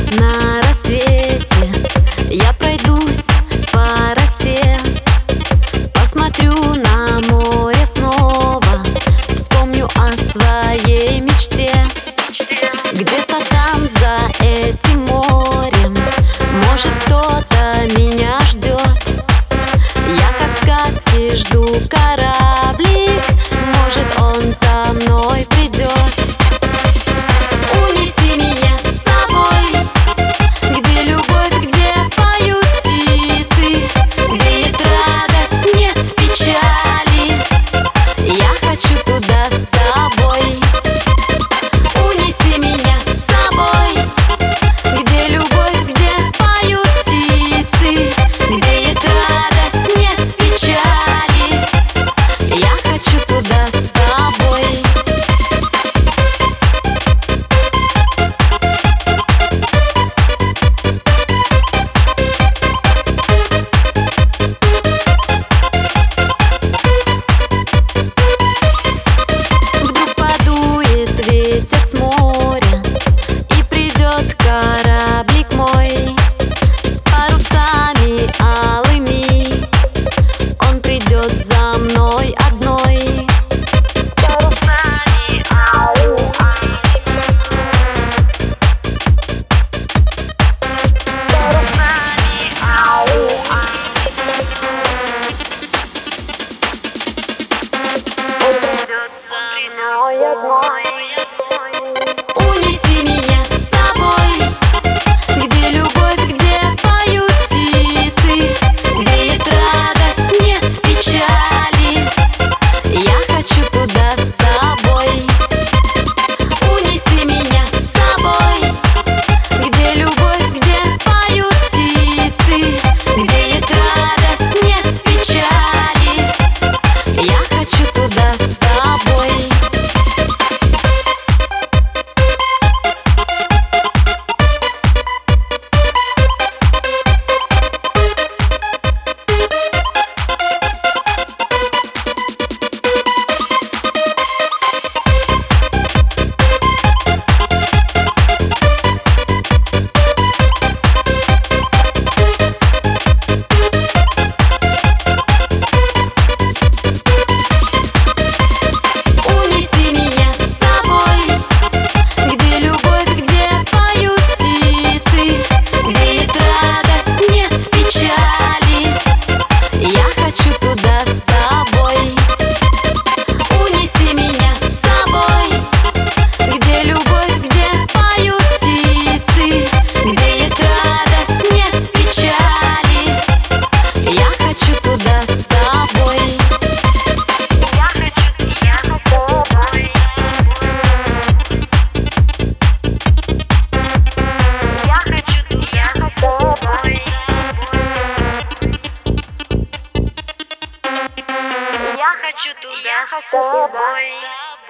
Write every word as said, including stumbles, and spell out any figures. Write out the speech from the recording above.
На рассвете я пройдусь по росе, посмотрю на море снова, вспомню о своей мечте. Где-то там за этим морем, может, кто-то меня ждет. Я как в сказке жду кораблик, может, он за мной придет. Унеси меня с собой, где любовь, где поют птицы, где есть радость, нет печали. Я хочу туда с тобой. Унеси меня с собой, где любовь, где поют птицы, где есть радость, нет печали. Я хочу туда с тобой. Вдруг подует ветер с моря, и придет кораблик мой с парусами алыми. Он придет за мной одной. Парусами алыми. Парусами алыми. Он придет за мной одной. Унеси меня с собой, где любовь, где поют птицы, где есть радость, нет печали. Я хочу туда с тобой. Унеси меня с собой, где любовь, где поют птицы, где есть радость, нет печали. Я хочу туда с тобой. Унеси меня с собой, где любовь, где поют птицы, где есть радость, нет печали. Я хочу туда с тобой. Унеси меня с собой, где любовь, где поют птицы, где есть радость, нет печали. Я хочу туда с тобой. Я хочу, я с тобой. Я хочу, я с тобой. Я хочу туда с тобой.